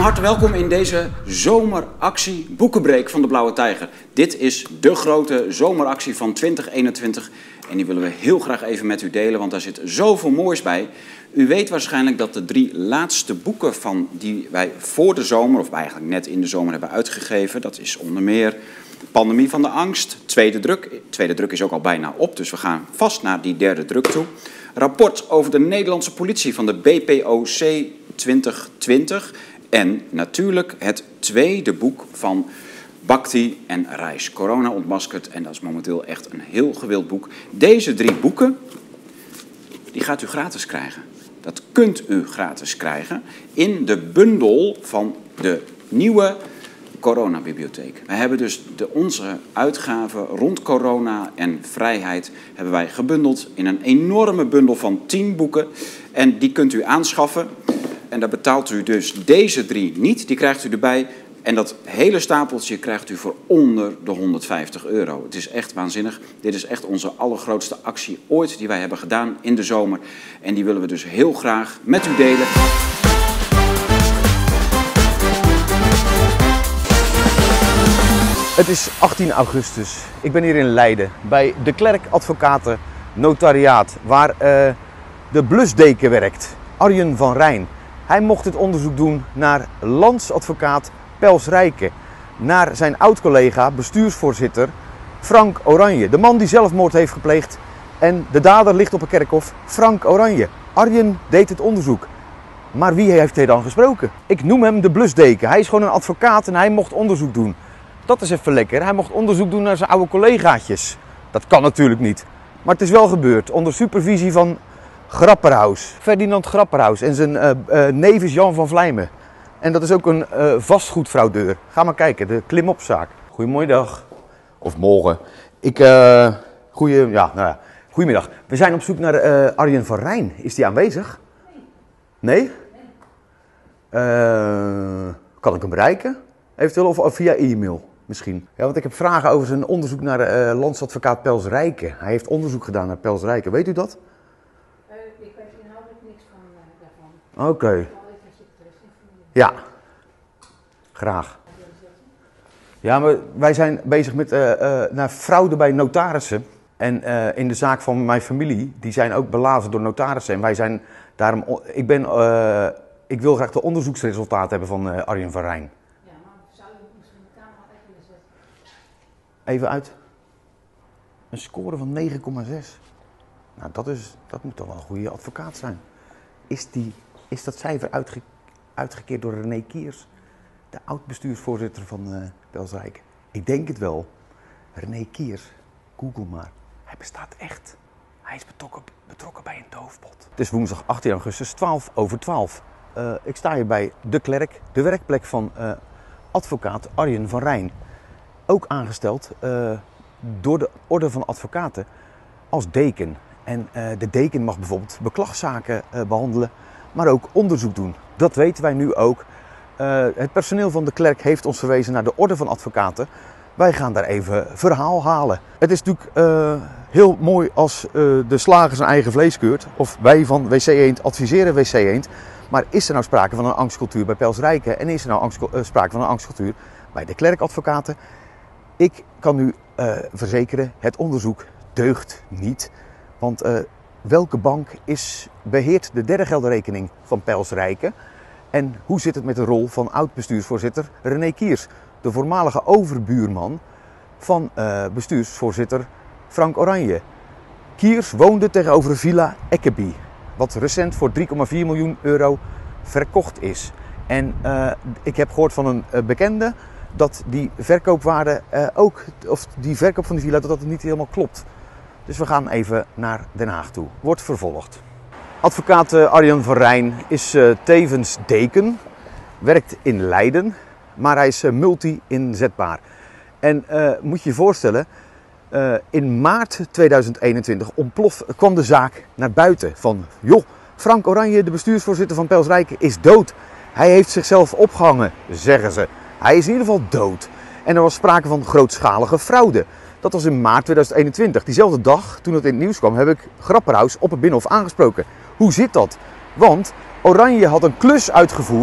harte welkom in deze zomeractie Boekenbreek van de Blauwe Tijger. Dit is de grote zomeractie van 2021 en die willen we heel graag even met u delen, want daar zit zoveel moois bij. U weet waarschijnlijk dat de 3 laatste boeken die wij voor de zomer, of eigenlijk net in de zomer hebben uitgegeven, dat is onder meer Pandemie van de Angst, tweede druk. Tweede druk is ook al bijna op, dus we gaan vast naar die derde druk toe. Rapport over de Nederlandse politie van de BPOC 2020. En natuurlijk het tweede boek van Bhakti en Reis. Corona ontmaskerd. En dat is momenteel echt een heel gewild boek. Deze 3 boeken, die gaat u gratis krijgen. Dat kunt u gratis krijgen in de bundel van de nieuwe coronabibliotheek. We hebben dus onze uitgaven rond corona en vrijheid hebben wij gebundeld in een enorme bundel van 10 boeken. En die kunt u aanschaffen. En daar betaalt u dus deze 3 niet. Die krijgt u erbij. En dat hele stapeltje krijgt u voor onder de €150. Het is echt waanzinnig. Dit is echt onze allergrootste actie ooit die wij hebben gedaan in de zomer. En die willen we dus heel graag met u delen. Het is 18 augustus. Ik ben hier in Leiden bij de Klerk Advocaten Notariaat, waar de blusdeken werkt, Arjen van Rijn. Hij mocht het onderzoek doen naar landsadvocaat Pels Rijken, naar zijn oud-collega, bestuursvoorzitter Frank Oranje. De man die zelfmoord heeft gepleegd en de dader ligt op een kerkhof, Frank Oranje. Arjen deed het onderzoek. Maar wie heeft hij dan gesproken? Ik noem hem de blusdeken. Hij is gewoon een advocaat en hij mocht onderzoek doen. Dat is even lekker. Hij mocht onderzoek doen naar zijn oude collegaatjes. Dat kan natuurlijk niet. Maar het is wel gebeurd onder supervisie van Grapperhaus. Ferdinand Grapperhaus en zijn neef is Jan van Vlijmen. En dat is ook een vastgoedfraudeur. Ga maar kijken, de klimopzaak. Goedemiddag. Of morgen. Goedemiddag. We zijn op zoek naar Arjen van Rijn. Is die aanwezig? Nee? Kan ik hem bereiken? Eventueel of via e-mail misschien. Ja, want ik heb vragen over zijn onderzoek naar landsadvocaat Pels Rijken. Hij heeft onderzoek gedaan naar Pels Rijken. Weet u dat? Ik weet inhoudelijk niks daarvan. Oké. Ja, graag. Ja, maar wij zijn bezig met naar fraude bij notarissen. En in de zaak van mijn familie, die zijn ook belazerd door notarissen. En wij zijn daarom, ik wil graag de onderzoeksresultaten hebben van Arjen van Rijn. Ja, maar zou je misschien de camera uit willen zetten? Even uit. Een score van 9,6. Nou, dat moet toch wel een goede advocaat zijn. Is dat cijfer uitgekeerd door René Kiers, de oud-bestuursvoorzitter van Pels Rijken? Ik denk het wel. René Kiers, Google maar. Hij bestaat echt. Hij is betrokken bij een doofpot. Het is woensdag 18 augustus, 12:12. Ik sta hier bij de Klerk, de werkplek van advocaat Arjen van Rijn. Ook aangesteld door de Orde van Advocaten als deken. En de deken mag bijvoorbeeld beklagzaken behandelen, maar ook onderzoek doen. Dat weten wij nu ook. Het personeel van de Klerk heeft ons verwezen naar de Orde van Advocaten. Wij gaan daar even verhaal halen. Het is natuurlijk heel mooi als de slager zijn eigen vlees keurt. Of wij van WC Eend adviseren WC Eend. Maar is er nou sprake van een angstcultuur bij Pels Rijken? En is er nou sprake van een angstcultuur bij de Klerk Advocaten? Ik kan u verzekeren, het onderzoek deugt niet. Want welke bank beheert de derde geldenrekening van Pels Rijken? En hoe zit het met de rol van oud-bestuursvoorzitter René Kiers, de voormalige overbuurman van bestuursvoorzitter Frank Oranje? Kiers woonde tegenover Villa Eckeby, wat recent voor €3,4 miljoen verkocht is. En ik heb gehoord van een bekende dat die verkoopwaarde die verkoop van die villa, dat het niet helemaal klopt. Dus we gaan even naar Den Haag toe. Wordt vervolgd. Advocaat Arjen van Rijn is tevens deken, werkt in Leiden, maar hij is multi-inzetbaar. En moet je je voorstellen, in maart 2021 kwam de zaak naar buiten van, joh, Frank Oranje, de bestuursvoorzitter van Pels Rijken, is dood. Hij heeft zichzelf opgehangen, zeggen ze. Hij is in ieder geval dood. En er was sprake van grootschalige fraude. Dat was in maart 2021. Diezelfde dag, toen het in het nieuws kwam, heb ik Grapperhaus op het Binnenhof aangesproken. Hoe zit dat? Want Oranje had een klus uitgevoerd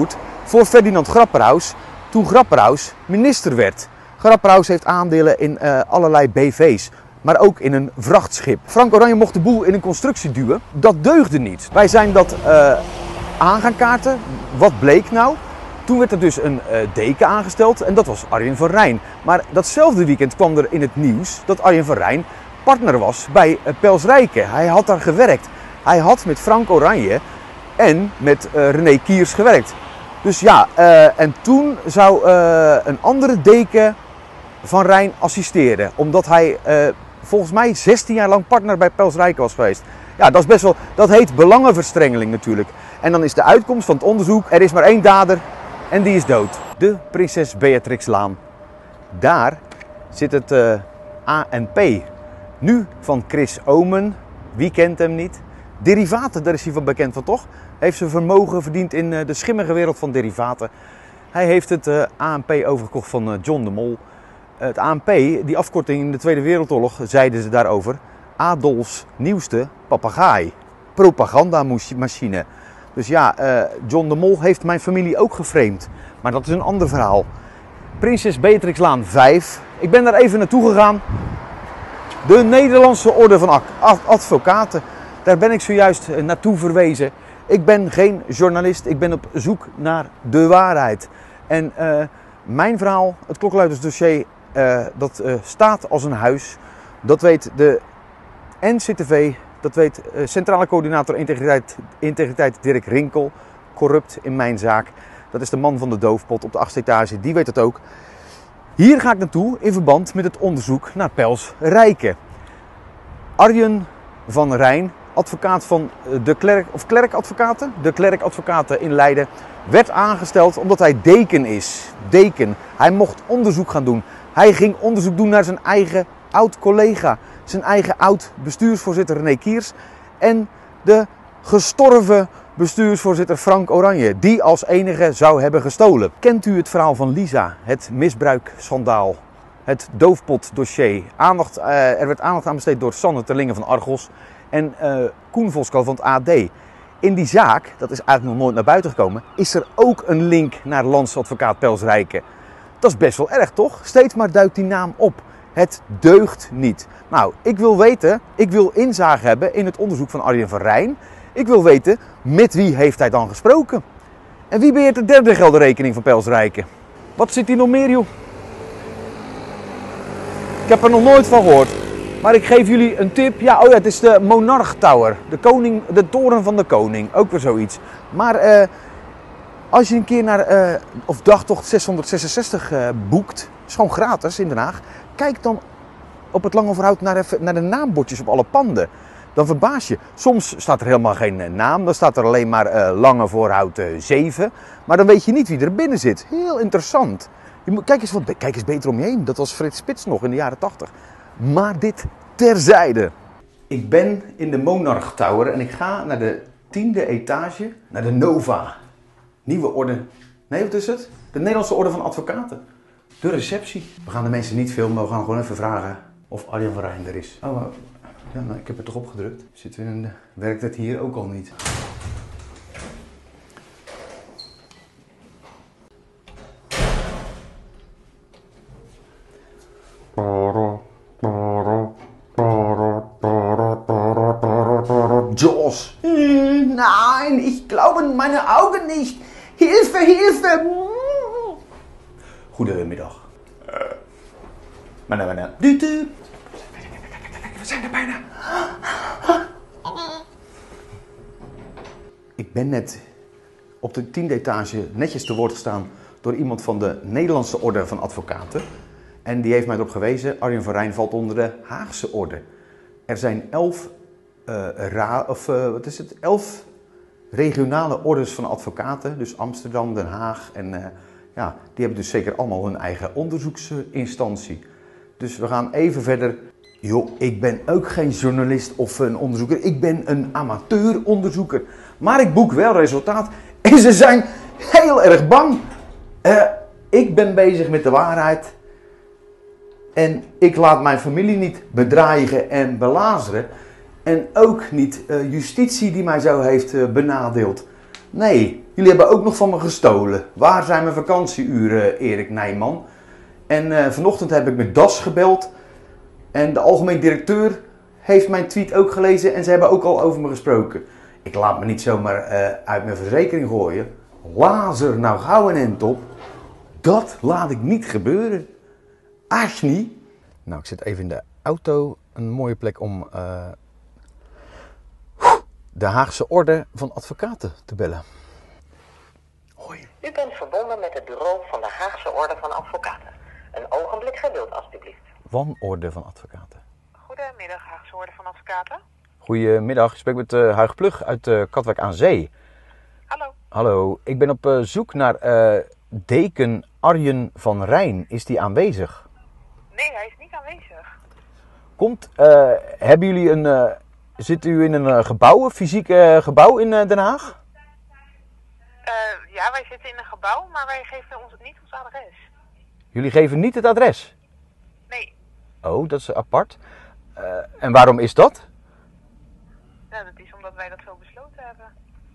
voor Ferdinand Grapperhaus toen Grapperhaus minister werd. Grapperhaus heeft aandelen in allerlei BV's, maar ook in een vrachtschip. Frank Oranje mocht de boel in een constructie duwen. Dat deugde niet. Wij zijn dat aan gaan kaarten. Wat bleek nou? Toen werd er dus een deken aangesteld en dat was Arjen van Rijn. Maar datzelfde weekend kwam er in het nieuws dat Arjen van Rijn partner was bij Pels Rijken. Hij had daar gewerkt. Hij had met Frank Oranje en met René Kiers gewerkt. Dus ja, en toen zou een andere deken van Rijn assisteren. Omdat hij volgens mij 16 jaar lang partner bij Pels Rijken was geweest. Ja, dat is best wel, dat heet belangenverstrengeling natuurlijk. En dan is de uitkomst van het onderzoek, er is maar één dader en die is dood. De Prinses Beatrixlaan. Daar zit het ANP. Nu van Chris Omen. Wie kent hem niet? Derivaten, daar is hij van bekend van toch? Heeft zijn vermogen verdiend in de schimmige wereld van derivaten. Hij heeft het ANP overgekocht van John de Mol. Het ANP, die afkorting in de Tweede Wereldoorlog, zeiden ze daarover, Adolfs nieuwste papegaai. Propagandamachine. Dus ja, John de Mol heeft mijn familie ook geframed. Maar dat is een ander verhaal. Prinses Beatrixlaan 5. Ik ben daar even naartoe gegaan. De Nederlandse Orde van Advocaten. Daar ben ik zojuist naartoe verwezen. Ik ben geen journalist, ik ben op zoek naar de waarheid. En mijn verhaal, het klokkenluidersdossier, dat staat als een huis. Dat weet de NCTV, dat weet Centrale Coördinator Integriteit Dirk Rinkel. Corrupt in mijn zaak. Dat is de man van de doofpot op de 8e etage, die weet het ook. Hier ga ik naartoe in verband met het onderzoek naar Pels Rijken. Arjen van Rijn, advocaat van de Klerk-advocaten in Leiden, werd aangesteld omdat hij deken is. Deken. Hij mocht onderzoek gaan doen. Hij ging onderzoek doen naar zijn eigen oud-collega, zijn eigen oud-bestuursvoorzitter René Kiers en de gestorven bestuursvoorzitter Frank Oranje, die als enige zou hebben gestolen. Kent u het verhaal van Lisa, het misbruikschandaal, het doofpotdossier? Er werd aandacht aan besteed door Sanne Terlingen van Argos en Koen Vosko van het AD. In die zaak, dat is eigenlijk nog nooit naar buiten gekomen, is er ook een link naar landsadvocaat Pels Rijken. Dat is best wel erg, toch? Steeds maar duikt die naam op. Het deugt niet. Nou, ik wil weten, ik wil inzage hebben in het onderzoek van Arjen van Rijn. Ik wil weten, met wie heeft hij dan gesproken? En wie beheert de derde geldenrekening van Pels Rijken? Wat zit hier nog meer, joh? Ik heb er nog nooit van gehoord. Maar ik geef jullie een tip. Ja, oh ja, het is de Monarch Tower. De toren van de koning. Ook weer zoiets. Maar als je een keer naar of dagtocht 666 boekt, is gewoon gratis in Den Haag. Kijk dan op het Lange naar de naambordjes op alle panden. Dan verbaas je. Soms staat er helemaal geen naam. Dan staat er alleen maar Lange Voorhout 7. Maar dan weet je niet wie er binnen zit. Heel interessant. Kijk eens beter om je heen. Dat was Frits Spits nog in de jaren 80. Maar dit terzijde. Ik ben in de Monarch Tower en ik ga naar de 10e etage, naar de Nova. Nieuwe orde. Nee, wat is het? De Nederlandse Orde van Advocaten. De receptie. We gaan de mensen niet filmen, we gaan gewoon even vragen of Arjen van Rijn er is. Oh, maar, ja, nou, ik heb het toch opgedrukt. Werkt het hier ook al niet? Jaws. Nein, ich glaube meine Augen nicht. Hilfe, Hilfe. Goedemiddag. We zijn er bijna. Ik ben net op de 10e etage netjes te woord gestaan door iemand van de Nederlandse Orde van Advocaten. En die heeft mij erop gewezen, Arjen van Rijn valt onder de Haagse Orde. Er zijn 11 regionale ordes van advocaten, dus Amsterdam, Den Haag en ja, die hebben dus zeker allemaal hun eigen onderzoeksinstantie. Dus we gaan even verder. Joh, ik ben ook geen journalist of een onderzoeker, ik ben een amateuronderzoeker. Maar ik boek wel resultaat en ze zijn heel erg bang. Ik ben bezig met de waarheid en ik laat mijn familie niet bedreigen en belazeren. En ook niet justitie die mij zo heeft benadeeld. Nee, jullie hebben ook nog van me gestolen. Waar zijn mijn vakantieuren, Erik Nijman? En vanochtend heb ik met Das gebeld. En de algemeen directeur heeft mijn tweet ook gelezen en ze hebben ook al over me gesproken. Ik laat me niet zomaar uit mijn verzekering gooien. Lazer nou gauw een end op. Dat laat ik niet gebeuren. Als niet. Nou, ik zit even in de auto. Een mooie plek om de Haagse Orde van Advocaten te bellen. Hoi. U bent verbonden met het bureau van de Haagse Orde van Advocaten. Een ogenblik geduld, alstublieft. Wanorde van Advocaten. Goedemiddag, Haagse Orde van Advocaten. Goedemiddag, ik spreek met Huig Plug uit Katwijk aan Zee. Hallo. Hallo, ik ben op zoek naar deken Arjen van Rijn. Is die aanwezig? Nee, hij is niet aanwezig. Hebben jullie zit u in een gebouw, een fysiek gebouw in Den Haag? Ja, wij zitten in een gebouw, maar wij geven niet ons adres. Jullie geven niet het adres? Nee. Oh, dat is apart. En waarom is dat? Ja, dat is omdat wij dat zo besloten hebben.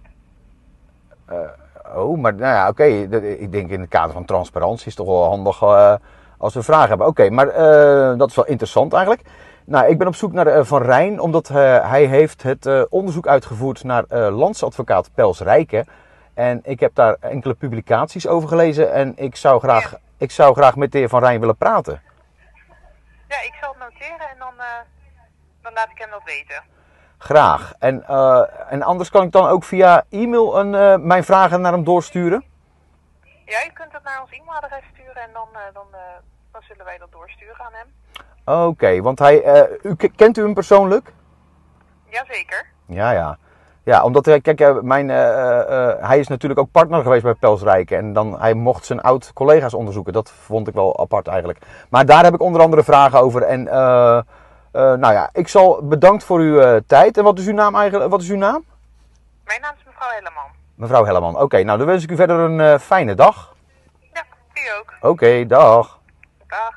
Maar nou ja, oké. Ik denk in het kader van transparantie is het toch wel handig als we vragen hebben. Oké, maar dat is wel interessant eigenlijk. Nou, ik ben op zoek naar Van Rijn, omdat hij heeft het onderzoek uitgevoerd naar landsadvocaat Pels Rijken. En ik heb daar enkele publicaties over gelezen en ik zou graag met de heer Van Rijn willen praten. Ja, ik zal het noteren en dan laat ik hem dat weten. Graag. En anders kan ik dan ook via e-mail mijn vragen naar hem doorsturen? Ja, u kunt het naar ons e-mailadres sturen en dan zullen wij dat doorsturen aan hem. Oké, want kent u hem persoonlijk? Jazeker. Ja. Ja, omdat hij is natuurlijk ook partner geweest bij Pels Rijken en hij mocht zijn oud-collega's onderzoeken. Dat vond ik wel apart eigenlijk. Maar daar heb ik onder andere vragen over en nou ja, bedankt voor uw tijd. En wat is uw naam eigenlijk? Wat is uw naam? Mijn naam is mevrouw Helleman. Mevrouw Helleman. Oké, nou dan wens ik u verder een fijne dag. Ja, u ook. Oké, dag. Dag.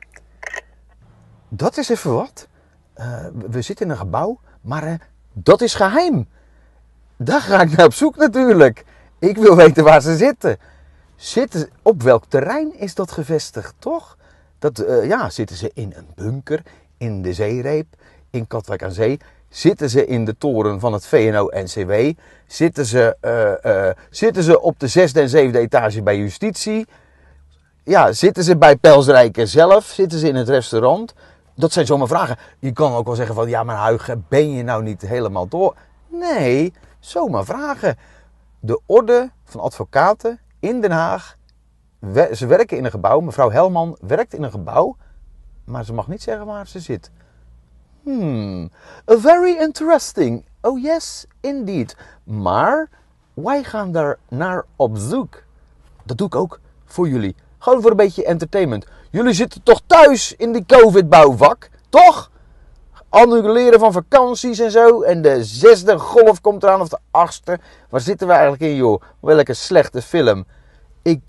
Dat is even wat. We zitten in een gebouw, maar dat is geheim. Daar ga ik naar op zoek natuurlijk. Ik wil weten waar ze zitten. Op welk terrein is dat gevestigd, toch? Zitten ze in een bunker, in de zeereep, in Katwijk aan Zee? Zitten ze in de toren van het VNO-NCW? Zitten ze op de 6e en 7e etage bij justitie? Ja, zitten ze bij Pels Rijken zelf? Zitten ze in het restaurant? Dat zijn zomaar vragen. Je kan ook wel zeggen van, ja maar Huig, ben je nou niet helemaal door? Nee, zomaar vragen. De Orde van Advocaten in Den Haag. Ze werken in een gebouw. Mevrouw Helman werkt in een gebouw. Maar ze mag niet zeggen waar ze zit. Very interesting. Oh yes, indeed. Maar wij gaan daar naar op zoek. Dat doe ik ook voor jullie. Gewoon voor een beetje entertainment. Jullie zitten toch thuis in die COVID-bouwvak? Toch? Annuleren van vakanties en zo. En de 6e golf komt eraan, of de 8e. Waar zitten we eigenlijk in, joh? Welke slechte film. Ik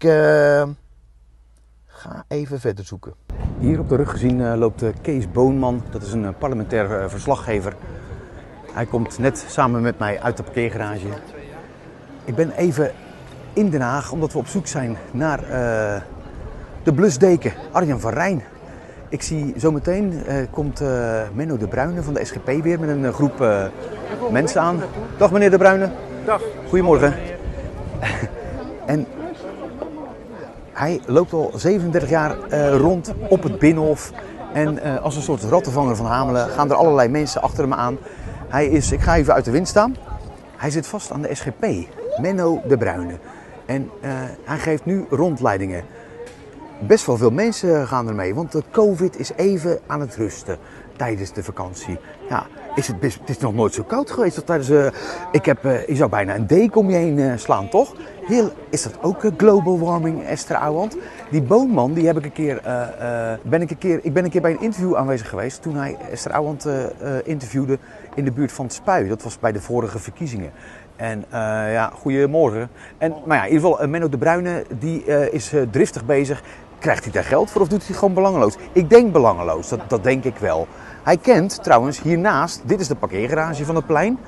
ga even verder zoeken. Hier op de rug gezien loopt Kees Boonman. Dat is een parlementair verslaggever. Hij komt net samen met mij uit de parkeergarage. Ik ben even in Den Haag omdat we op zoek zijn naar de blusdeken Arjen van Rijn. Ik zie zometeen komt Menno de Bruyne van de SGP weer met een groep mensen aan. Dag meneer de Bruyne. Dag. Goedemorgen. En hij loopt al 37 jaar rond op het Binnenhof. En als een soort rattenvanger van Hamelen gaan er allerlei mensen achter hem aan. Ik ga even uit de wind staan. Hij zit vast aan de SGP, Menno de Bruyne. En hij geeft nu rondleidingen. Best wel veel mensen gaan ermee, want de COVID is even aan het rusten tijdens de vakantie. Ja, het is nog nooit zo koud geweest als tijdens... je zou bijna een deken om je heen slaan, toch? Is dat ook global warming, Esther Ouwehand? Die Boonman, die heb ik ik ben een keer bij een interview aanwezig geweest toen hij Esther Ouwehand interviewde in de buurt van het Spui. Dat was bij de vorige verkiezingen. En goedemorgen. Maar ja, in ieder geval, Menno de Bruyne, die is driftig bezig. Krijgt hij daar geld voor of doet hij het gewoon belangeloos? Ik denk belangeloos, dat denk ik wel. Hij kent trouwens hiernaast, dit is de parkeergarage van het plein.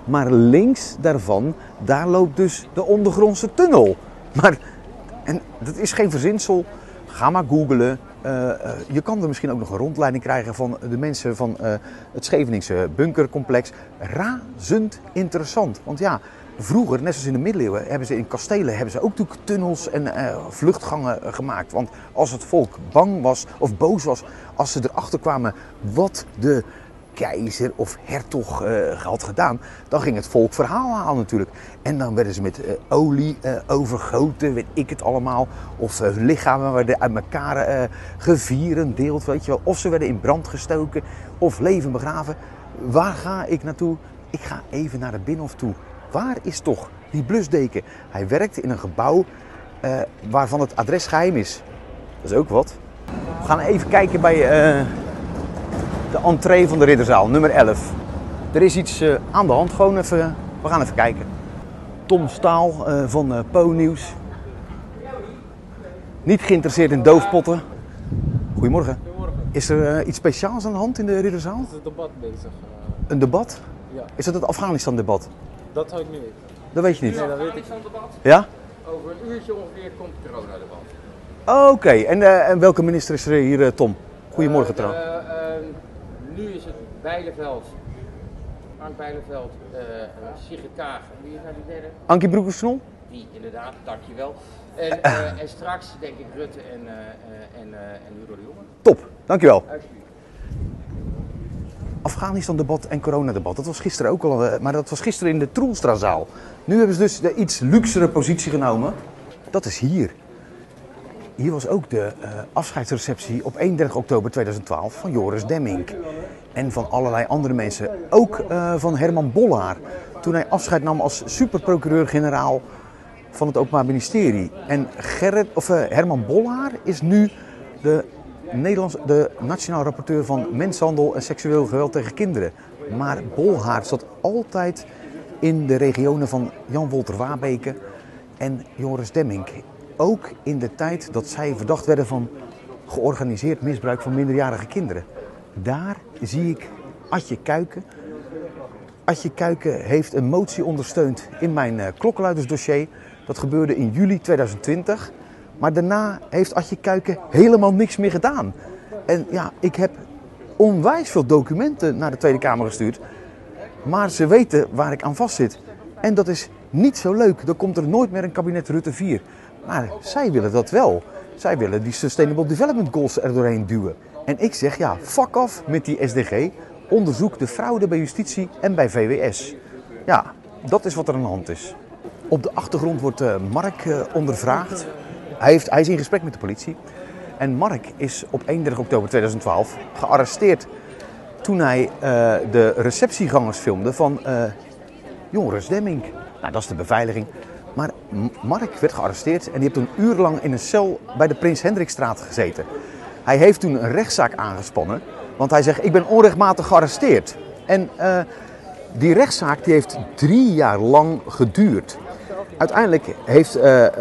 Maar links daarvan, daar loopt dus de ondergrondse tunnel. En dat is geen verzinsel. Ga maar googlen. Je kan er misschien ook nog een rondleiding krijgen van de mensen van het Scheveningse bunkercomplex. Razend interessant. Want ja, vroeger, net zoals in de middeleeuwen, hebben ze in kastelen ook natuurlijk tunnels en vluchtgangen gemaakt. Want als het volk bang was of boos was, als ze erachter kwamen wat de keizer of hertog had gedaan, dan ging het volk verhaal halen natuurlijk. En dan werden ze met olie overgoten, weet ik het allemaal. Of hun lichamen werden uit elkaar gevierendeeld, weet je wel. Of ze werden in brand gestoken, of leven begraven. Waar ga ik naartoe? Ik ga even naar de Binnenhof toe. Waar is toch die blusdeken? Hij werkt in een gebouw waarvan het adres geheim is. Dat is ook wat. We gaan even kijken bij de entree van de Ridderzaal, nummer 11. Er is iets aan de hand, gewoon even, we gaan even kijken. Tom Staal van Po-nieuws. Niet geïnteresseerd in doofpotten. Goedemorgen. Goedemorgen. Is er iets speciaals aan de hand in de Ridderzaal? Er is een debat bezig. Een debat? Ja. Is dat het Afghanistan-debat? Dat zou ik niet weten. Dat weet je niet. Nee, dat weet ik. Ja? Over een uurtje ongeveer komt het coronadebat. Oké, en welke minister is er hier, Tom? Goedemorgen trouwens. Nu is het Bijleveld, Frank Bijleveld, Sigrid Kaag en wie is nou die derde? Ankie Broekers-Knol? Die inderdaad, dankjewel. En straks denk ik Rutte en Hugo de Jonge. Top, dankjewel. Alsjeblieft. Afghanistan-debat en coronadebat. Dat was gisteren ook al, maar dat was gisteren in de Troelstrazaal. Nu hebben ze dus de iets luxere positie genomen. Dat is hier. Hier was ook de afscheidsreceptie op 31 oktober 2012 van Joris Demmink. En van allerlei andere mensen. Ook van Herman Bollaar. Toen hij afscheid nam als superprocureur-generaal van het Openbaar Ministerie. En Herman Bollaar is nu de nationaal rapporteur van mensenhandel en seksueel geweld tegen kinderen. Maar Bollaar zat altijd in de regionen van Jan Wolter Wabeke en Joris Demmink. Ook in de tijd dat zij verdacht werden van georganiseerd misbruik van minderjarige kinderen. Daar zie ik Adje Kuiken. Adje Kuiken heeft een motie ondersteund in mijn klokkenluidersdossier. Dat gebeurde in juli 2020. Maar daarna heeft Adje Kuiken helemaal niks meer gedaan. En ja, ik heb onwijs veel documenten naar de Tweede Kamer gestuurd. Maar ze weten waar ik aan vastzit. En dat is niet zo leuk. Dan komt er nooit meer een kabinet Rutte 4. Maar zij willen dat wel. Zij willen die Sustainable Development Goals er doorheen duwen. En ik zeg ja, fuck af met die SDG. Onderzoek de fraude bij justitie en bij VWS. Ja, dat is wat er aan de hand is. Op de achtergrond wordt Mark ondervraagd. Hij is in gesprek met de politie. En Mark is op 31 oktober 2012 gearresteerd toen hij de receptiegangers filmde van Joris Demmink. Nou, dat is de beveiliging. Maar Mark werd gearresteerd en die heeft een uur lang in een cel bij de Prins Hendrikstraat gezeten. Hij heeft toen een rechtszaak aangespannen, want hij zegt ik ben onrechtmatig gearresteerd. En die rechtszaak die heeft 3 jaar lang geduurd. Uiteindelijk heeft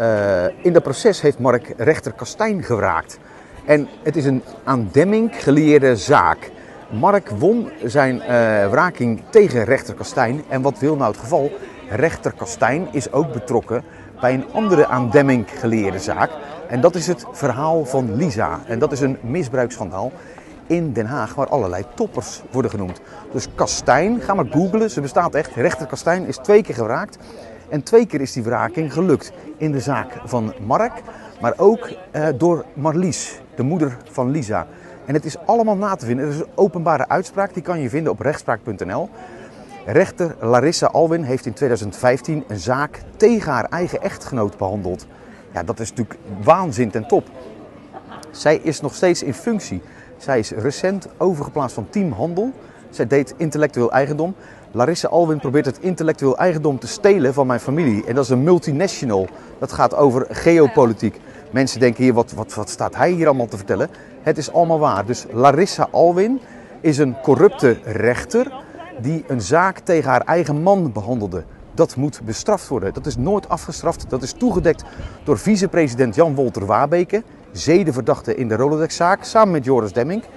in dat proces heeft Mark rechter Kastijn gewraakt. En het is een aan Demmink gelieerde zaak. Mark won zijn wraking tegen rechter Kastijn. En wat wil nou het geval? Rechter Kastijn is ook betrokken bij een andere aan Demmink gelieerde zaak. En dat is het verhaal van Lisa. En dat is een misbruiksschandaal in Den Haag waar allerlei toppers worden genoemd. Dus Kastijn, ga maar googlen, ze bestaat echt. Rechter Kastijn is 2 keer gewraakt. En 2 keer is die wraking gelukt in de zaak van Mark, maar ook door Marlies, de moeder van Lisa. En het is allemaal na te vinden. Er is een openbare uitspraak, die kan je vinden op rechtspraak.nl. Rechter Larissa Alwin heeft in 2015 een zaak tegen haar eigen echtgenoot behandeld. Ja, dat is natuurlijk waanzin ten top. Zij is nog steeds in functie. Zij is recent overgeplaatst van team handel. Zij deed intellectueel eigendom. Larissa Alwin probeert het intellectueel eigendom te stelen van mijn familie. En dat is een multinational. Dat gaat over geopolitiek. Mensen denken hier, wat staat hij hier allemaal te vertellen? Het is allemaal waar. Dus Larissa Alwin is een corrupte rechter die een zaak tegen haar eigen man behandelde. Dat moet bestraft worden. Dat is nooit afgestraft. Dat is toegedekt door vicepresident Jan Wolter Wabeke, zedenverdachte in de Rolodex-zaak, samen met Joris Demmink.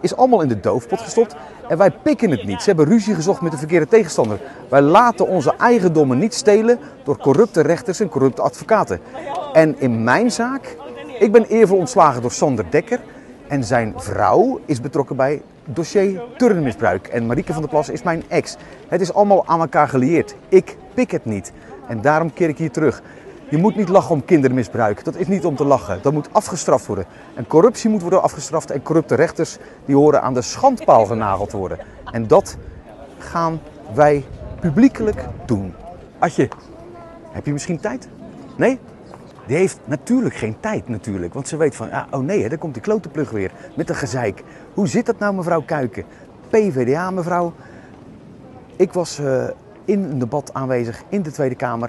is allemaal in de doofpot gestopt en wij pikken het niet. Ze hebben ruzie gezocht met de verkeerde tegenstander. Wij laten onze eigendommen niet stelen door corrupte rechters en corrupte advocaten. En in mijn zaak, ik ben eervol ontslagen door Sander Dekker en zijn vrouw is betrokken bij dossier turnmisbruik. En Marieke van der Plas is mijn ex. Het is allemaal aan elkaar gelieerd. Ik pik het niet. En daarom keer ik hier terug. Je moet niet lachen om kindermisbruik. Dat is niet om te lachen. Dat moet afgestraft worden. En corruptie moet worden afgestraft. En corrupte rechters die horen aan de schandpaal genageld worden. En dat gaan wij publiekelijk doen. Adje, heb je misschien tijd? Nee? Die heeft natuurlijk geen tijd natuurlijk. Want ze weet van, oh nee, daar komt die klotenplug weer. Met een gezeik. Hoe zit dat nou mevrouw Kuiken? PvdA mevrouw. Ik was in een debat aanwezig in de Tweede Kamer.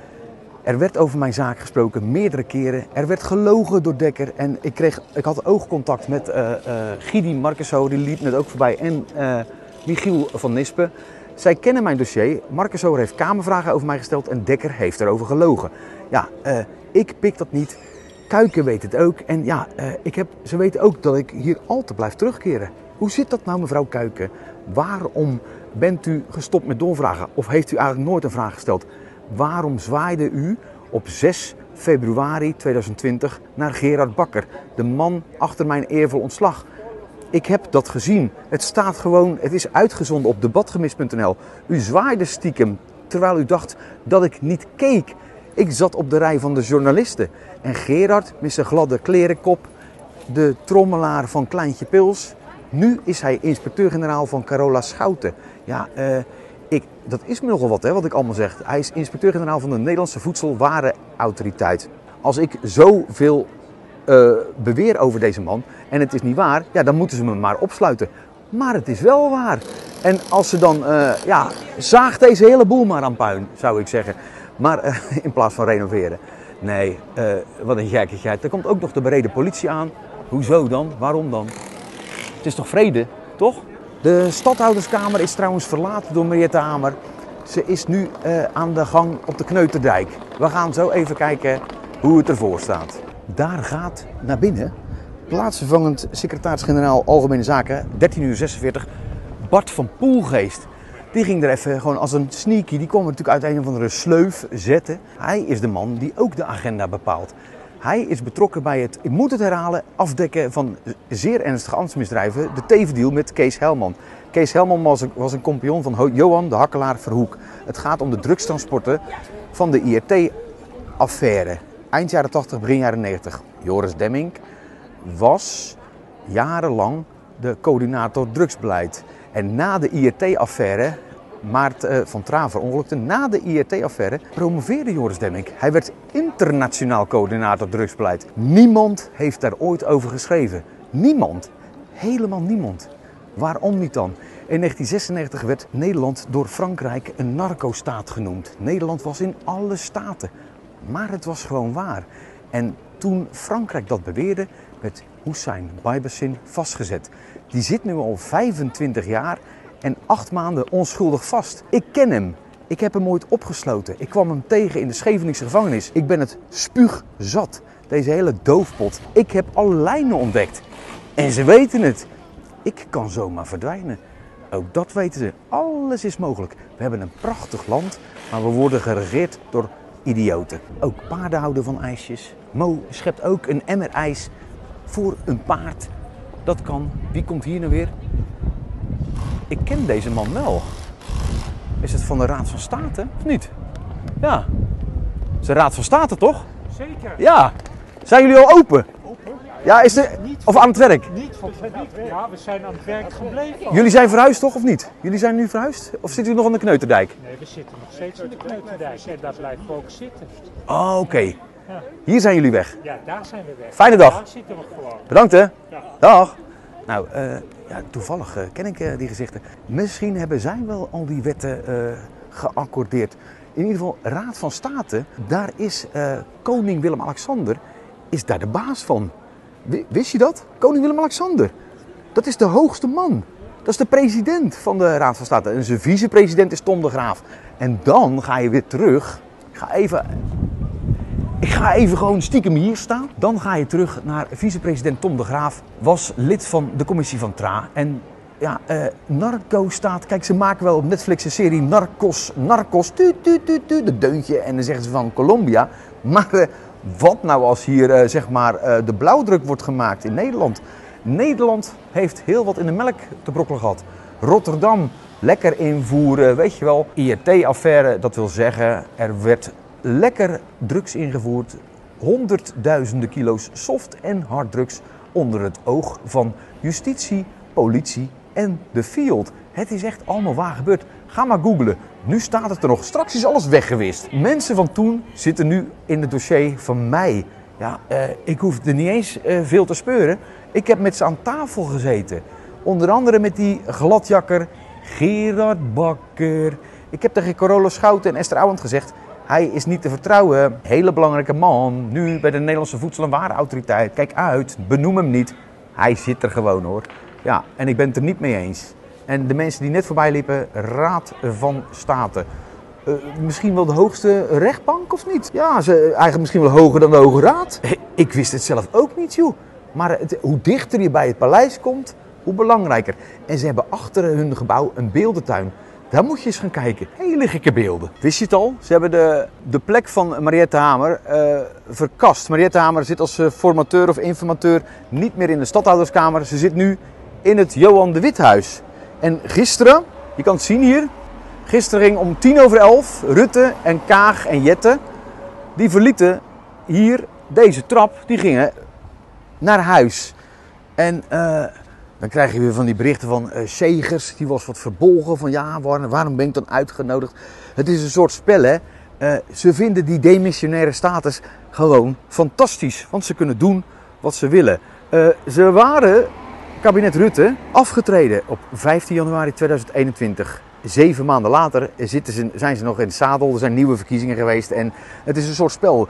Er werd over mijn zaak gesproken, meerdere keren. Er werd gelogen door Dekker. En ik had oogcontact met Gidi Markeso, die liep net ook voorbij. En Michiel van Nispen. Zij kennen mijn dossier. Markeso heeft kamervragen over mij gesteld en Dekker heeft erover gelogen. Ja, ik pik dat niet. Kuiken weet het ook. En ja, ze weten ook dat ik hier altijd blijf terugkeren. Hoe zit dat nou mevrouw Kuiken? Waarom bent u gestopt met doorvragen? Of heeft u eigenlijk nooit een vraag gesteld? Waarom zwaaide u op 6 februari 2020 naar Gerard Bakker, de man achter mijn eervol ontslag? Ik heb dat gezien. Het staat gewoon, het is uitgezonden op debatgemist.nl. U zwaaide stiekem, terwijl u dacht dat ik niet keek. Ik zat op de rij van de journalisten. En Gerard, met zijn gladde klerenkop, de trommelaar van Kleintje Pils. Nu is hij inspecteur-generaal van Carola Schouten. Ja, dat is me nogal wat, hè, wat ik allemaal zeg. Hij is inspecteur-generaal van de Nederlandse Voedselwarenautoriteit. Als ik zoveel beweer over deze man en het is niet waar, ja, dan moeten ze me maar opsluiten. Maar het is wel waar. En als ze dan, zaag deze hele boel maar aan puin, zou ik zeggen. Maar in plaats van renoveren. Nee, wat een gekkigheid. Er komt ook nog de bereden politie aan. Hoezo dan? Waarom dan? Het is toch vrede, toch? De stadhouderskamer is trouwens verlaten door Mariette Hamer. Ze is nu aan de gang op de Kneuterdijk. We gaan zo even kijken hoe het ervoor staat. Daar gaat naar binnen plaatsvervangend secretaris-generaal Algemene Zaken, 13:46, Bart van Poelgeest. Die ging er even gewoon als een sneaky, die kwam er natuurlijk uit een of andere sleuf zetten. Hij is de man die ook de agenda bepaalt. Hij is betrokken bij het, ik moet het herhalen, afdekken van zeer ernstige ambtsmisdrijven, de tevendeal met Kees Helman. Kees Helman was een compagnon van Johan de Hakkelaar Verhoek. Het gaat om de drugstransporten van de IRT-affaire. Eind jaren 80, begin jaren 90. Joris Demmink was jarenlang de coördinator drugsbeleid. En na de IRT-affaire, Maart van Traan verongelukte, na de IRT-affaire promoveerde Joris Demmink. Hij werd internationaal coördinator drugsbeleid. Niemand heeft daar ooit over geschreven. Niemand. Helemaal niemand. Waarom niet dan? In 1996 werd Nederland door Frankrijk een narco-staat genoemd. Nederland was in alle staten. Maar het was gewoon waar. En toen Frankrijk dat beweerde, werd Hussein Baybassin vastgezet. Die zit nu al 25 jaar en 8 maanden onschuldig vast. Ik ken hem. Ik heb hem ooit opgesloten. Ik kwam hem tegen in de Scheveningse gevangenis. Ik ben het spuugzat. Deze hele doofpot. Ik heb alle lijnen ontdekt. En ze weten het. Ik kan zomaar verdwijnen. Ook dat weten ze. Alles is mogelijk. We hebben een prachtig land, maar we worden geregeerd door idioten. Ook paarden houden van ijsjes. Mo schept ook een emmer ijs voor een paard. Dat kan. Wie komt hier nou weer? Ik ken deze man wel. Is het van de Raad van State of niet? Ja. Het is de Raad van State toch? Zeker. Ja. Zijn jullie al open? Ja, is er... Of aan het werk? Niet van ja, we zijn aan het werk gebleven. Jullie zijn verhuisd toch of niet? Jullie zijn nu verhuisd? Of zitten jullie nog aan de Kneuterdijk? Nee, we zitten nog steeds aan de Kneuterdijk en daar blijven we ook zitten. Oh, oké. Ja. Hier zijn jullie weg. Ja, daar zijn we weg. Fijne dag. Daar zitten we gewoon. Bedankt hè. Ja. Dag. Nou, toevallig ken ik die gezichten. Misschien hebben zij wel al die wetten geaccordeerd. In ieder geval, Raad van State, daar is koning Willem-Alexander is daar de baas van. Wist je dat? Koning Willem-Alexander. Dat is de hoogste man. Dat is de president van de Raad van State. En zijn vicepresident is Tom de Graaf. En dan ga je weer terug. Ik ga even gewoon stiekem hier staan. Dan ga je terug naar vicepresident Tom de Graaf. Was lid van de commissie van TRA. En ja, Narco-staat. Kijk, ze maken wel op Netflix een serie Narcos. Dat deuntje. En dan zeggen ze van Colombia. Maar wat nou als hier de blauwdruk wordt gemaakt in Nederland? Nederland heeft heel wat in de melk te brokkelen gehad. Rotterdam, lekker invoeren, weet je wel. IRT-affaire, dat wil zeggen, er werd lekker drugs ingevoerd. Honderdduizenden kilo's soft- en harddrugs onder het oog van justitie, politie en de field. Het is echt allemaal waar gebeurd. Ga maar googlen. Nu staat het er nog. Straks is alles weggewist. Mensen van toen zitten nu in het dossier van mij. Ja, ik hoef er niet eens veel te speuren. Ik heb met ze aan tafel gezeten. Onder andere met die gladjakker Gerard Bakker. Ik heb tegen Carola Schouten en Esther Ouwend gezegd... Hij is niet te vertrouwen. Hele belangrijke man. Nu bij de Nederlandse Voedsel- en Warenautoriteit. Kijk uit, benoem hem niet. Hij zit er gewoon hoor. Ja, en ik ben het er niet mee eens. En de mensen die net voorbij liepen, Raad van State. Misschien wel de hoogste rechtbank of niet? Ja, eigenlijk misschien wel hoger dan de Hoge Raad. Ik wist het zelf ook niet, joh. Maar hoe dichter je bij het paleis komt, hoe belangrijker. En ze hebben achter hun gebouw een beeldentuin. Daar moet je eens gaan kijken. Hele gekke beelden. Wist je het al? Ze hebben de plek van Mariette Hamer verkast. Mariette Hamer zit als formateur of informateur niet meer in de stadhouderskamer. Ze zit nu in het Johan de Withuis. En gisteren, je kan het zien hier, gisteren ging om 11:10 Rutte en Kaag en Jette, die verlieten hier deze trap, die gingen naar huis. En dan krijg je weer van die berichten van Segers, die was wat verbolgen van ja, waarom ben ik dan uitgenodigd? Het is een soort spel hè. Ze vinden die demissionaire status gewoon fantastisch, want ze kunnen doen wat ze willen. Ze waren, kabinet Rutte, afgetreden op 15 januari 2021. 7 maanden later zijn ze nog in het zadel, er zijn nieuwe verkiezingen geweest en het is een soort spel.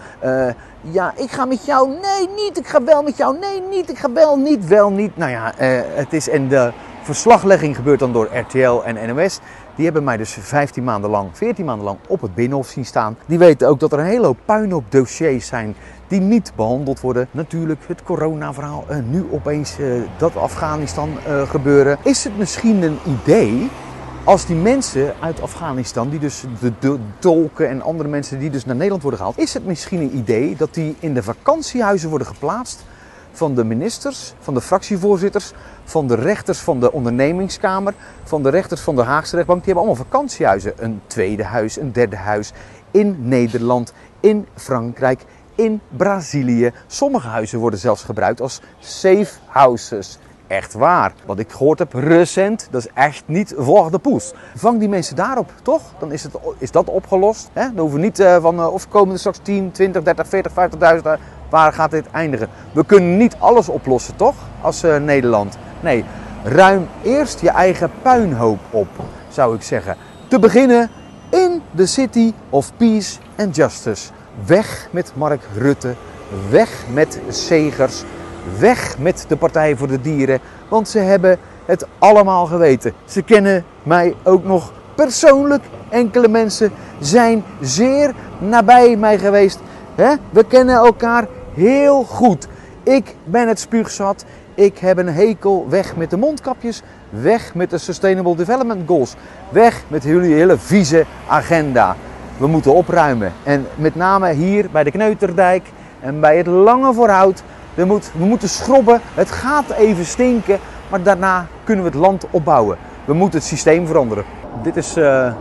Ja, ik ga met jou, nee niet, ik ga wel met jou, nee niet, ik ga wel niet. Nou ja, het is, en de verslaglegging gebeurt dan door RTL en NOS. Die hebben mij dus 14 maanden lang op het Binnenhof zien staan. Die weten ook dat er een hele hoop puinhoop dossiers zijn die niet behandeld worden. Natuurlijk het coronaverhaal, nu opeens dat Afghanistan gebeuren. Is het misschien een idee als die mensen uit Afghanistan, die dus de tolken en andere mensen die dus naar Nederland worden gehaald, is het misschien een idee dat die in de vakantiehuizen worden geplaatst van de ministers, van de fractievoorzitters, van de rechters van de ondernemingskamer, van de rechters van de Haagse rechtbank. Die hebben allemaal vakantiehuizen. Een tweede huis, een derde huis in Nederland, in Frankrijk, in Brazilië. Sommige huizen worden zelfs gebruikt als safe houses. Echt waar. Wat ik gehoord heb recent, dat is echt niet voor de poes. Vang die mensen daarop, toch? Dan is dat opgelost. Hè? Dan hoeven we niet of komen er straks 10, 20, 30, 40, 50.000. Waar gaat dit eindigen? We kunnen niet alles oplossen, toch? Als Nederland. Nee, ruim eerst je eigen puinhoop op, zou ik zeggen. Te beginnen in the city of peace and justice. Weg met Mark Rutte. Weg met Segers. Weg met de Partij voor de Dieren, want ze hebben het allemaal geweten. Ze kennen mij ook nog persoonlijk. Enkele mensen zijn zeer nabij mij geweest. We kennen elkaar heel goed. Ik ben het spuugzat. Ik heb een hekel. Weg met de mondkapjes. Weg met de Sustainable Development Goals. Weg met jullie hele vieze agenda. We moeten opruimen. En met name hier bij de Kneuterdijk en bij het Lange Voorhout. We moeten schrobben, het gaat even stinken, maar daarna kunnen we het land opbouwen. We moeten het systeem veranderen. Dit is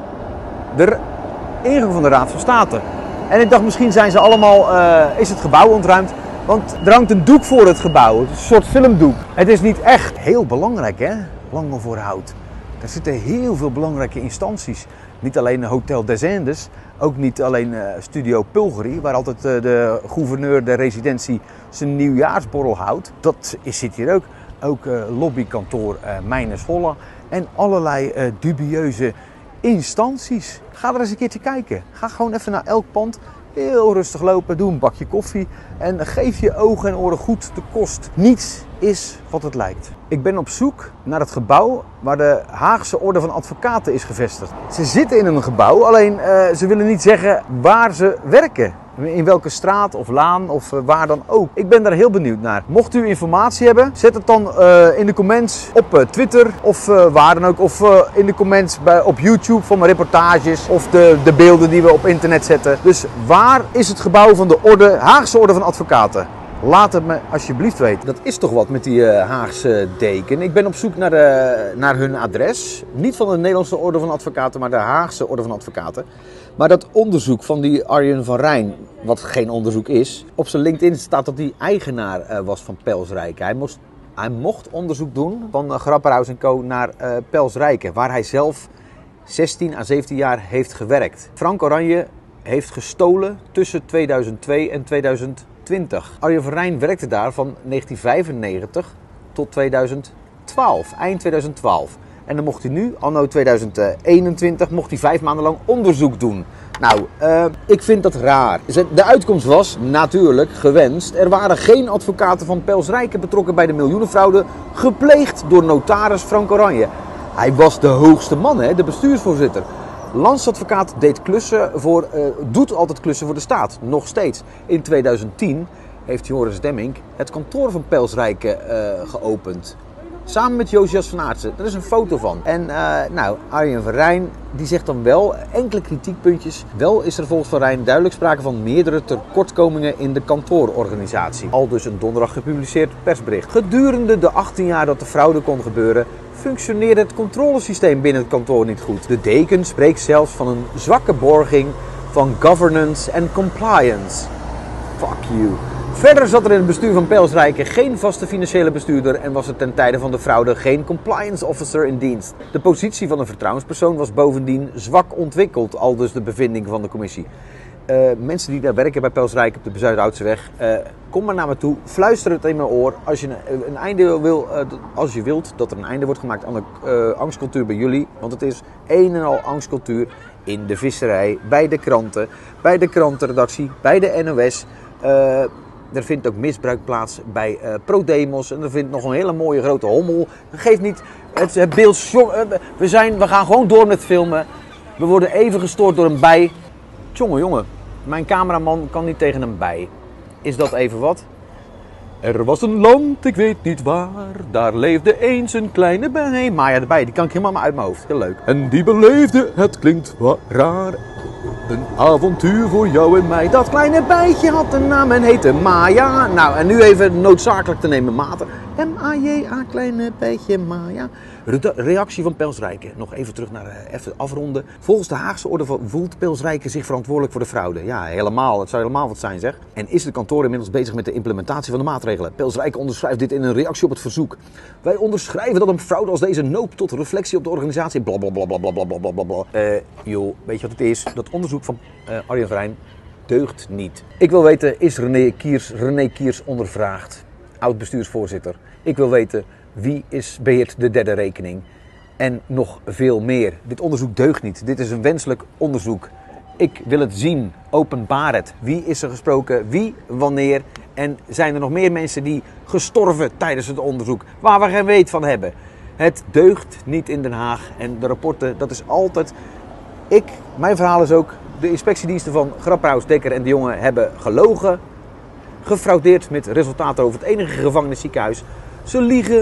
de ingang van de Raad van State. En ik dacht misschien zijn ze allemaal, is het gebouw ontruimd, want er hangt een doek voor het gebouw. Het is een soort filmdoek. Het is niet echt heel belangrijk hè, Lange Voorhout. Er zitten heel veel belangrijke instanties. Niet alleen Hotel des Indes, ook niet alleen Studio Pulgerie, waar altijd de gouverneur de residentie zijn nieuwjaarsborrel houdt. Dat zit hier ook. Ook lobbykantoor Mijnes Holla en allerlei dubieuze instanties. Ga er eens een keertje kijken. Ga gewoon even naar elk pand. Heel rustig lopen, doe een bakje koffie en geef je ogen en oren goed de kost. Niets is wat het lijkt. Ik ben op zoek naar het gebouw waar de Haagse Orde van Advocaten is gevestigd. Ze zitten in een gebouw, alleen ze willen niet zeggen waar ze werken. In welke straat of laan of waar dan ook. Ik ben daar heel benieuwd naar. Mocht u informatie hebben, zet het dan in de comments op Twitter of waar dan ook. Of in de comments op YouTube van mijn reportages of de beelden die we op internet zetten. Dus waar is het gebouw van de Haagse Orde van Advocaten? Laat het me alsjeblieft weten. Dat is toch wat met die Haagse deken. Ik ben op zoek naar hun adres. Niet van de Nederlandse Orde van Advocaten, maar de Haagse Orde van Advocaten. Maar dat onderzoek van die Arjen van Rijn, wat geen onderzoek is. Op zijn LinkedIn staat dat hij eigenaar was van Pels Rijken. Hij mocht onderzoek doen van Grapperhaus & Co. naar Pels Rijken. Waar hij zelf 16 à 17 jaar heeft gewerkt. Frank Oranje heeft gestolen tussen 2002 en 2020. Arjen van Rijn werkte daar van 1995 tot 2012, eind 2012. En dan mocht hij nu, anno 2021, mocht hij 5 maanden lang onderzoek doen. Nou, ik vind dat raar. De uitkomst was natuurlijk gewenst. Er waren geen advocaten van Pels Rijken betrokken bij de miljoenenfraude, gepleegd door notaris Frank Oranje. Hij was de hoogste man, hè, de bestuursvoorzitter. Landsadvocaat doet altijd klussen voor de staat, nog steeds. In 2010 heeft Joris Demmink het kantoor van Pels Rijken geopend. Samen met Josias van Aartsen. Daar is een foto van. En Arjen van Rijn die zegt dan wel enkele kritiekpuntjes. Wel is er volgens Van Rijn duidelijk sprake van meerdere tekortkomingen in de kantoororganisatie. Al dus een donderdag gepubliceerd persbericht. Gedurende de 18 jaar dat de fraude kon gebeuren, functioneerde het controlesysteem binnen het kantoor niet goed. De deken spreekt zelfs van een zwakke borging van governance en compliance. Fuck you. Verder zat er in het bestuur van Pels Rijken geen vaste financiële bestuurder en was er ten tijde van de fraude geen compliance officer in dienst. De positie van een vertrouwenspersoon was bovendien zwak ontwikkeld, aldus de bevinding van de commissie. Mensen die daar werken bij Pels Rijken op de Zuidhoutseweg, kom maar naar me toe, fluister het in mijn oor als je een einde wil, als je wilt dat er een einde wordt gemaakt aan de angstcultuur bij jullie. Want het is een en al angstcultuur in de visserij, bij de kranten, bij de krantenredactie, bij de NOS. Er vindt ook misbruik plaats bij ProDemos en er vindt nog een hele mooie grote hommel. Geeft niet, het beeld, we gaan gewoon door met filmen. We worden even gestoord door een bij. Jongen, mijn cameraman kan niet tegen een bij. Is dat even wat? Er was een land, ik weet niet waar, daar leefde eens een kleine bij. Maya de bij, die kan ik helemaal uit mijn hoofd, heel leuk. En die beleefde, het klinkt wat raar, een avontuur voor jou en mij. Dat kleine bijtje had een naam en heette Maya. Nou, en nu even noodzakelijk te nemen maten. M-A-J-A, kleine bijtje Maya. Reactie van Pels Rijken. Nog even terug naar even afronden. Volgens de Haagse Orde voelt Pels Rijken zich verantwoordelijk voor de fraude. Ja, helemaal. Het zou helemaal wat zijn, zeg. En is het kantoor inmiddels bezig met de implementatie van de maatregelen. Pels Rijken onderschrijft dit in een reactie op het verzoek. Wij onderschrijven dat een fraude als deze noopt tot reflectie op de organisatie. Blablabla. Joh, weet je wat het is? Dat onderzoek van Arjen van Rijn deugt niet. Ik wil weten, is René Kiers ondervraagd? Oud-bestuursvoorzitter. Ik wil weten, wie beheert de derde rekening? En nog veel meer. Dit onderzoek deugt niet. Dit is een wenselijk onderzoek. Ik wil het zien. Openbaar het. Wie is er gesproken? Wie? Wanneer? En zijn er nog meer mensen die gestorven tijdens het onderzoek? Waar we geen weet van hebben. Het deugt niet in Den Haag. En de rapporten, dat is altijd... Mijn verhaal is ook... De inspectiediensten van Grapperhaus, Dekker en de Jonge hebben gelogen. Gefraudeerd met resultaten over het enige gevangenisziekenhuis. Ze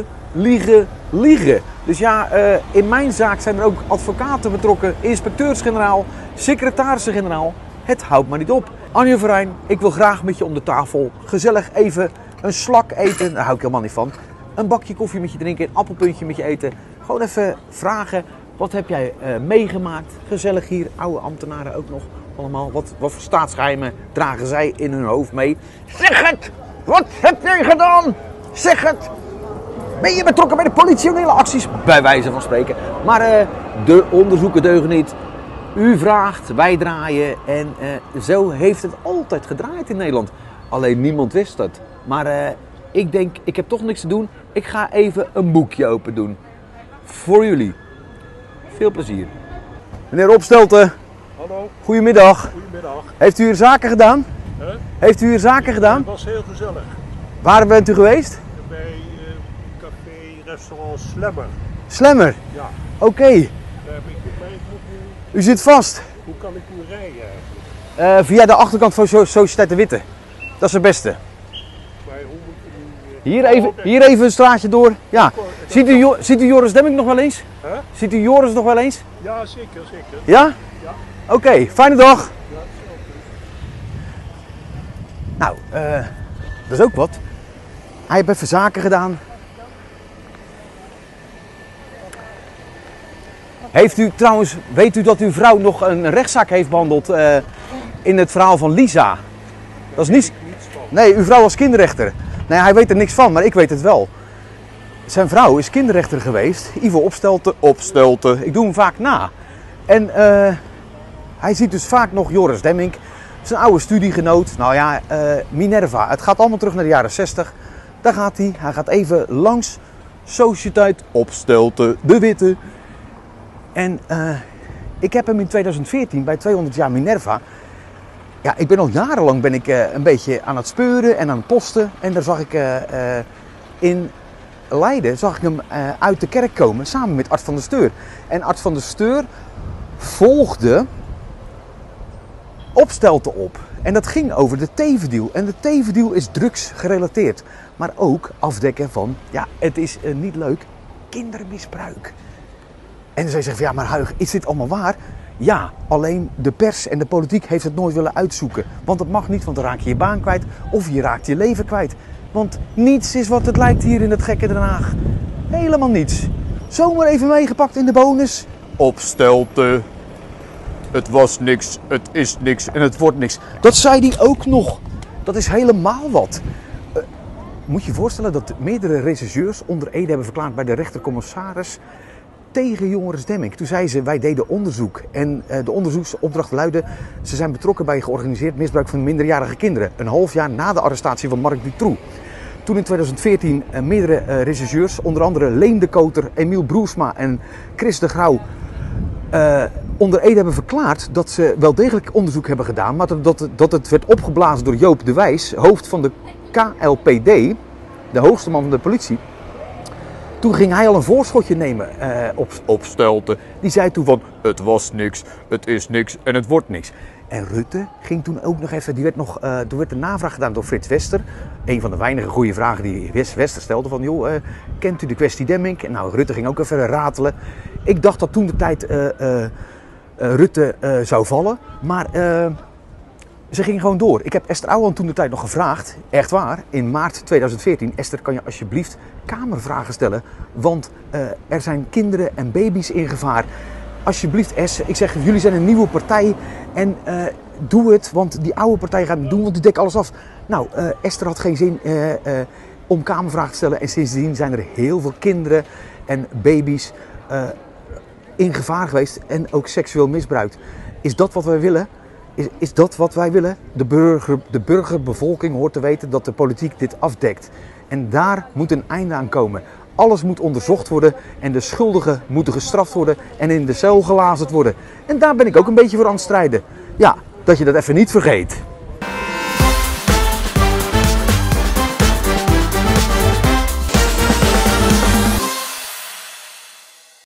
liegen. Dus ja, in mijn zaak zijn er ook advocaten betrokken, inspecteurs-generaal, secretarissen-generaal. Het houdt maar niet op. Arjen van Rijn, ik wil graag met je om de tafel gezellig even een slak eten. Daar hou ik helemaal niet van. Een bakje koffie met je drinken, een appelpuntje met je eten. Gewoon even vragen, wat heb jij meegemaakt? Gezellig hier, oude ambtenaren ook nog allemaal. Wat voor staatsgeheimen dragen zij in hun hoofd mee? Zeg het! Wat heb jij gedaan? Zeg het! Ben je betrokken bij de politionele acties? Bij wijze van spreken. Maar de onderzoeken deugen niet. U vraagt, wij draaien. En zo heeft het altijd gedraaid in Nederland. Alleen niemand wist het. Maar ik denk, ik heb toch niks te doen. Ik ga even een boekje open doen. Voor jullie. Veel plezier. Meneer Opstelten. Hallo. Goedemiddag. Goedemiddag. Heeft u hier zaken gedaan? Huh? Heeft u hier zaken gedaan? Het was heel gezellig. Waar bent u geweest? Bij café-restaurant Slemmer. Slemmer? Ja. Oké. Daar heb ik bij. U zit vast. Hoe kan ik nu rijden eigenlijk? Via de achterkant van Sociëteit de Witte. Dat is het beste. Maar hoe moet je die... Hier even een straatje door. Ja. Ziet u Joris Demmink nog wel eens? Huh? Ziet u Joris nog wel eens? Ja, zeker, zeker. Ja? Ja. Oké, fijne dag. Nou, dat is ook wat. Hij heeft even zaken gedaan. Heeft u trouwens, weet u dat uw vrouw nog een rechtszaak heeft behandeld in het verhaal van Lisa? Dat is niet... Nee, uw vrouw was kinderrechter. Nee, hij weet er niks van, maar ik weet het wel. Zijn vrouw is kinderrechter geweest. Ivo Opstelten. Ik doe hem vaak na. En hij ziet dus vaak nog Joris Demmink. Zijn oude studiegenoot. Nou ja, Minerva. Het gaat allemaal terug naar de jaren 60. Daar gaat hij. Hij gaat even langs Sociëteit Opstelten de Witte. En ik heb hem in 2014 bij 200 jaar Minerva. Ja, ik ben al jarenlang een beetje aan het speuren en aan het posten. En daar zag ik in Leiden hem uit de kerk komen samen met Art van der Steur. En Art van der Steur volgde Opstelten op. En dat ging over de tevendeal. En de tevendeal is drugs gerelateerd. Maar ook afdekken van, ja, het is niet leuk, kindermisbruik. En zij zegt van, ja, maar Huig, is dit allemaal waar? Ja, alleen de pers en de politiek heeft het nooit willen uitzoeken. Want dat mag niet, want dan raak je je baan kwijt of je raakt je leven kwijt. Want niets is wat het lijkt hier in het gekke Den Haag. Helemaal niets. Zomaar even meegepakt in de bonus. Opstelten. Het was niks, het is niks en het wordt niks. Dat zei hij ook nog. Dat is helemaal wat. Moet je je voorstellen dat meerdere rechercheurs onder ede hebben verklaard bij de rechtercommissaris tegen Joris Demmink. Toen zei ze, wij deden onderzoek. En de onderzoeksopdracht luidde, ze zijn betrokken bij georganiseerd misbruik van minderjarige kinderen. Een half jaar na de arrestatie van Mark Dutroux. Toen in 2014 meerdere rechercheurs, onder andere Leen de Koter, Emiel Broersma en Chris de Grauw, onder ede hebben verklaard dat ze wel degelijk onderzoek hebben gedaan, maar dat het werd opgeblazen door Joop de Wijs, hoofd van de KLPD, de hoogste man van de politie. Toen ging hij al een voorschotje nemen op Opstelten. Die zei toen van, het was niks, het is niks en het wordt niks. En Rutte ging toen ook nog even, toen werd een navraag gedaan door Frits Wester. Een van de weinige goede vragen die Wester stelde van, joh, kent u de kwestie Demmink? En nou, Rutte ging ook even ratelen. Ik dacht dat toen de tijd Rutte zou vallen, maar ze ging gewoon door. Ik heb Esther Ouwehand toen de tijd nog gevraagd, echt waar, in maart 2014. Esther, kan je alsjeblieft kamervragen stellen, want er zijn kinderen en baby's in gevaar. Alsjeblieft Esther, ik zeg, jullie zijn een nieuwe partij en doe het, want die oude partij gaat het doen, want die dekt alles af. Nou, Esther had geen zin om kamervragen te stellen en sindsdien zijn er heel veel kinderen en baby's in gevaar geweest en ook seksueel misbruikt. Is dat wat wij willen? Is dat wat wij willen? De burgerbevolking hoort te weten dat de politiek dit afdekt. En daar moet een einde aan komen. Alles moet onderzocht worden en de schuldigen moeten gestraft worden en in de cel gelazerd worden. En daar ben ik ook een beetje voor aan het strijden. Ja, dat je dat even niet vergeet.